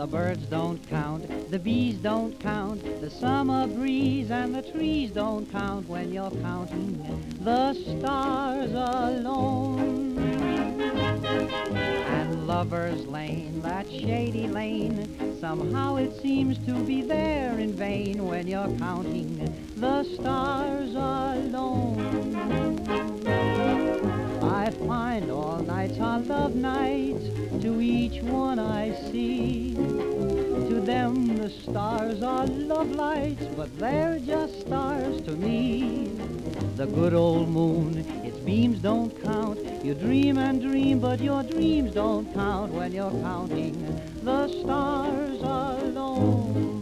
The birds don't count, the bees don't count, the summer breeze and the trees don't count when you're counting the stars alone. And Lover's Lane, that shady lane, somehow it seems to be there in vain when you're counting the stars alone. I find all nights are love nights, to each one I see. To them the stars are love lights, but they're just stars to me. The good old moon, its beams don't count. You dream and dream, but your dreams don't count when you're counting the stars alone.